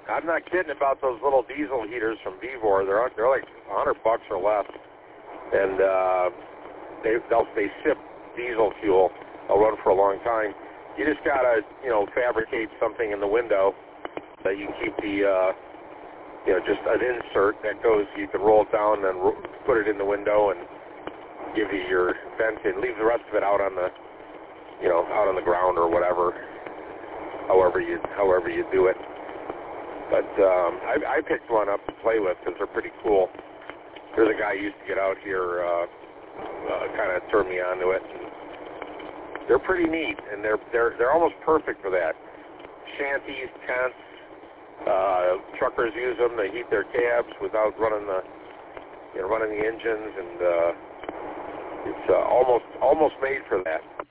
I'm not kidding about those little diesel heaters from Vevor. They're like $100 or less, and they sip diesel fuel. They'll run for a long time. You just gotta, fabricate something in the window that you keep the, just an insert that goes. You can roll it down and put it in the window and give you your vent and leave the rest of it out on the, out on the ground or whatever. However you do it. But I picked one up to play with because they're pretty cool. There's a guy who used to get out here, kind of turned me onto it. And they're pretty neat, and they're almost perfect for that. Shanties, tents, truckers use them to heat their cabs without running the engines, and it's almost made for that.